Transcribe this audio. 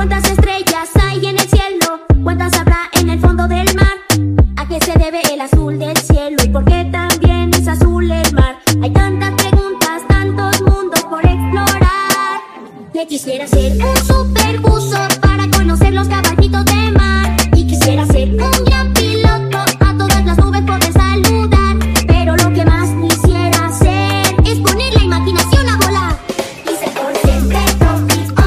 ¿Cuántas estrellas hay en el cielo? ¿Cuántas habrá en el fondo del mar? ¿A qué se debe el azul del cielo? ¿Y por qué también es azul el mar? Hay tantas preguntas, tantos mundos por explorar. Que quisiera ser un superbuzo para conocer los caballeros